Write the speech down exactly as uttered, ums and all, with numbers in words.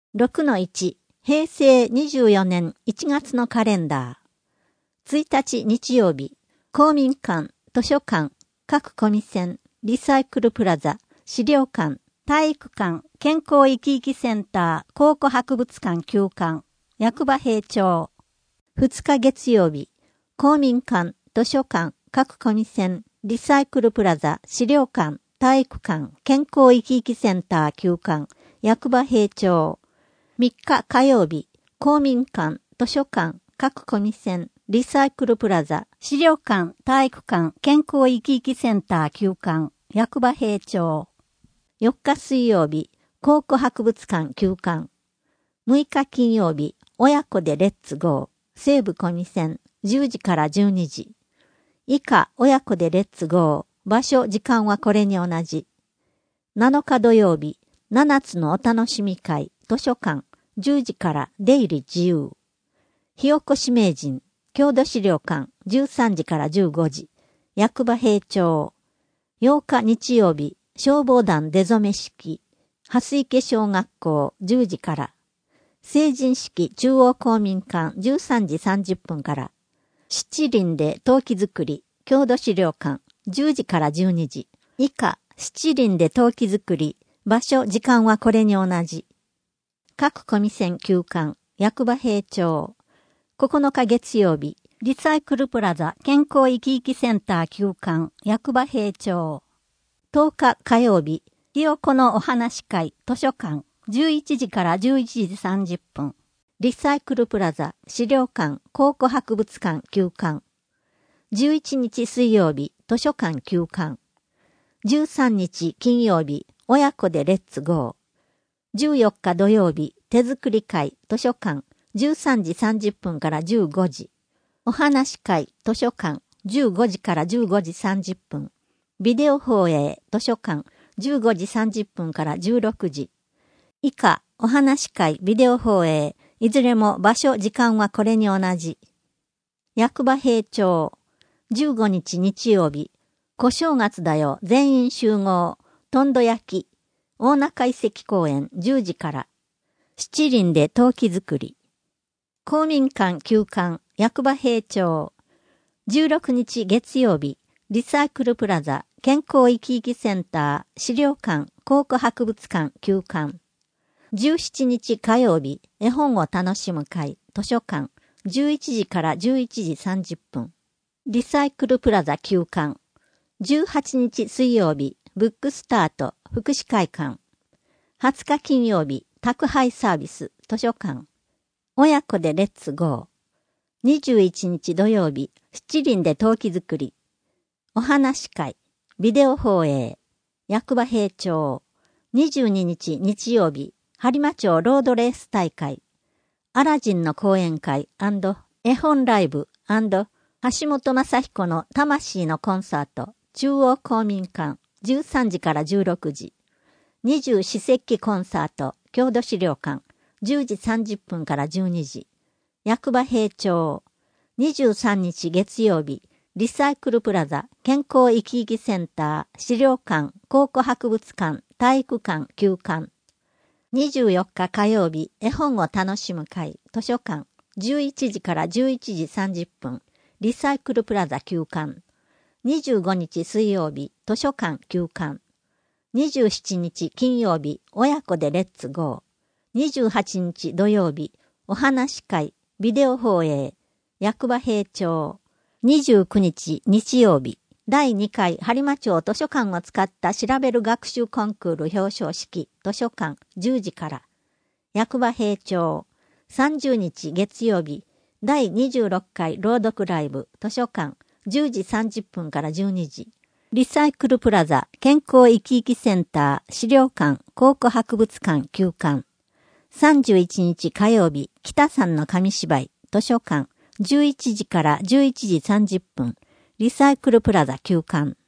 ろくのいち、へいせいにじゅうよねんいちがつのカレンダー。ついたち日曜日、公民館、図書館、各コミセン、リサイクルプラザ、資料館、体育館、健康生き生きセンター、考古博物館休館、役場閉庁。ふつか月曜日、公民館、図書館、各コミセン、リサイクルプラザ、資料館、体育館、健康生き生きセンター休館、役場閉庁。みっか火曜日、公民館、図書館、各コミセン、リサイクルプラザ、資料館、体育館、健康生き生きセンター休館、役場閉庁。よっか水曜日、考古博物館休館。むいか金曜日、親子でレッツゴー、西部コミセン、じゅうじからじゅうにじ。以下、親子でレッツゴー、場所、時間はこれに同じ。なのか土曜日、ななつのお楽しみ会、図書館、じゅうじから出入り自由。火起こし名人、郷土資料館、じゅうさんじからじゅうごじ。役場閉庁。ようか日曜日、消防団出初め式。蓮池小学校、じゅうじから。成人式中央公民館、じゅうさんじさんじゅっぷんから。七輪で陶器作り、郷土資料館、じゅうじからじゅうにじ。以下、七輪で陶器作り、場所、時間はこれに同じ。各コミセン休館、役場閉庁。ここのか月曜日、リサイクルプラザ健康生き生きセンター休館、役場閉庁。とおか火曜日、ひよこのお話会、図書館、じゅういちじからじゅういちじさんじゅっぷん。リサイクルプラザ、資料館、考古博物館休館。じゅういちにち水曜日、図書館休館。じゅうさんにち金曜日、親子でレッツゴー。じゅうよっか土曜日、手作り会、図書館、じゅうさんじさんじゅっぷんからじゅうごじ。お話会、図書館、じゅうごじからじゅうごじさんじゅっぷん。ビデオ放映、図書館、じゅうごじさんじゅっぷんからじゅうろくじ。以下、お話会、ビデオ放映、いずれも場所、時間はこれに同じ。役場閉庁。じゅうごにち日曜日、小正月だよ、全員集合、とんど焼き。大中遺跡公園じゅうじから。七輪で陶器作り。公民館休館、役場閉庁。じゅうろくにち月曜日、リサイクルプラザ、健康生き生きセンター、資料館、考古博物館休館。じゅうしちにち火曜日、絵本を楽しむ会、図書館、じゅういちじからじゅういちじさんじゅっぷん。リサイクルプラザ休館。じゅうはちにち水曜日、ブックスタート、福祉会館。はつか金曜日、宅配サービス、図書館。親子でレッツゴー。にじゅういちにち土曜日、七輪で陶器作り。お話会、ビデオ放映。役場閉庁。にじゅうににち日曜日、播磨町ロードレース大会。アラジンの講演会&絵本ライブ&橋本正彦の魂のコンサート、中央公民館、じゅうさんじからじゅうろくじ。二十四節気コンサート、郷土資料館、じゅうじさんじゅっぷんからじゅうにじ。役場閉庁。にじゅうさんにち月曜日、リサイクルプラザ、健康生き生きセンター、資料館、考古博物館、体育館、休館。にじゅうよっか火曜日、絵本を楽しむ会、図書館、じゅういちじからじゅういちじさんじゅっぷん、リサイクルプラザ休館。にじゅうごにち水曜日、図書館休館。にじゅうしちにち金曜日、親子でレッツゴー。にじゅうはちにち土曜日、お話会、ビデオ放映、役場閉庁。にじゅうくにち日曜日、だいにかい播磨町図書館を使った調べる学習コンクール表彰式、図書館じゅうじから。役場閉庁。さんじゅうにち月曜日、だいにじゅうろっかい朗読ライブ、図書館じゅうじさんじゅっぷんからじゅうにじ。リサイクルプラザ、健康生き生きセンター、資料館、考古博物館休館。さんじゅういちにち火曜日、北さんの紙芝居、図書館、じゅういちじからじゅういちじさんじゅっぷん。リサイクルプラザ休館。